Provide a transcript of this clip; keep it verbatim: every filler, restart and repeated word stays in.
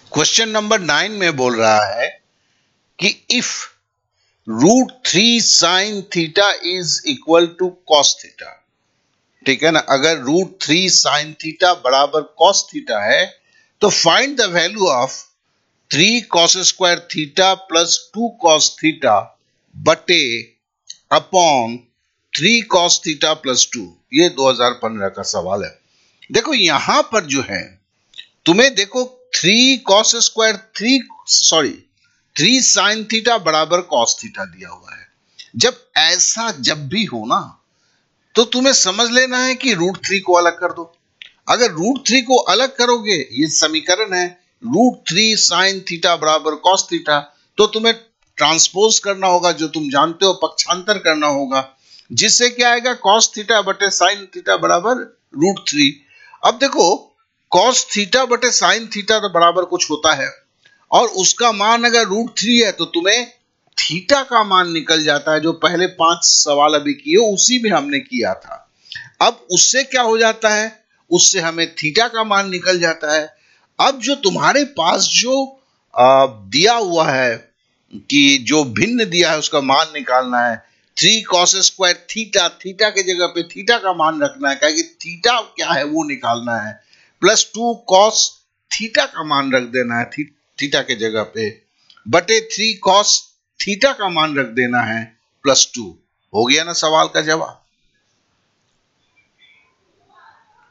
Question number nine में बोल रहा है कि if root three sine theta is equal to cos theta, ठीक है ना, अगर रूट थ्री साइन थीटा बराबर कॉस थीटा है तो find the value of three cos square theta plus two cos theta बटे upon three cos theta plus two. ये दो हज़ार पंद्रह का सवाल है। देखो यहां पर जो है तुम्हें देखो three cos square three sorry three sine theta बराबर कॉस थीटा दिया हुआ है। जब ऐसा जब भी हो ना तो तुम्हें समझ लेना है कि रूट थ्री को अलग कर दो। अगर रूट थ्री को अलग करोगे, ये समीकरण है रूट थ्री साइन थीटा बराबर कॉस थीटा, तो तुम्हें ट्रांसपोज करना होगा, जो तुम जानते हो पक्षांतर करना होगा, जिससे क्या आएगा कॉस थीटा बटे साइन थीटा बराबर रूट थ्री। अब देखो कॉस थीटा बटे साइन थीटा तो बराबर कुछ होता है और उसका मान अगर रूट थ्री है तो तुम्हें थीटा का मान निकल जाता है, जो पहले पांच सवाल अभी किए उसी में हमने किया था। अब उससे क्या हो जाता है, उससे हमें थीटा का मान निकल जाता है। अब जो तुम्हारे पास जो आ, दिया हुआ है कि जो भिन्न दिया है उसका मान निकालना है, three cos square theta, theta के जगह पे थीटा का मान रखना है, क्या कि थीटा क्या है वो निकालना है, प्लस टू कॉस थीटा का मान रख देना है थी, थीटा के जगह पे, बटे थ्री कॉस थीटा का मान रख देना है प्लस टू। हो गया ना सवाल का जवाब।